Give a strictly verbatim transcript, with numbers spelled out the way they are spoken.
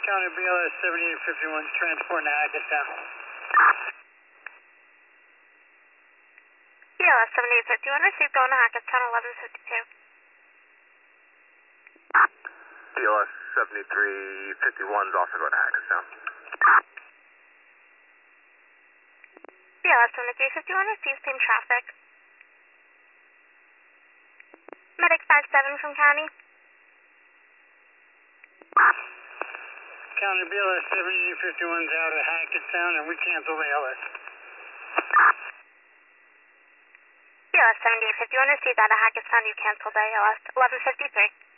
County B L S seventy-eight fifty-one is transporting to Hackettstown. B L S seventy-eight fifty-one, received going to Hackettstown, eleven fifty-two. B L S seventy-three fifty-one is also going to Hackettstown. B L S seventy-three fifty-one, received same traffic. Medic five seven from County. County B L S seventy-eight fifty-one is out of Hackettstown and we cancel the L S. B L S seventy-eight fifty-one, received out of Hackettstown, you canceled A L S, eleven fifty-three.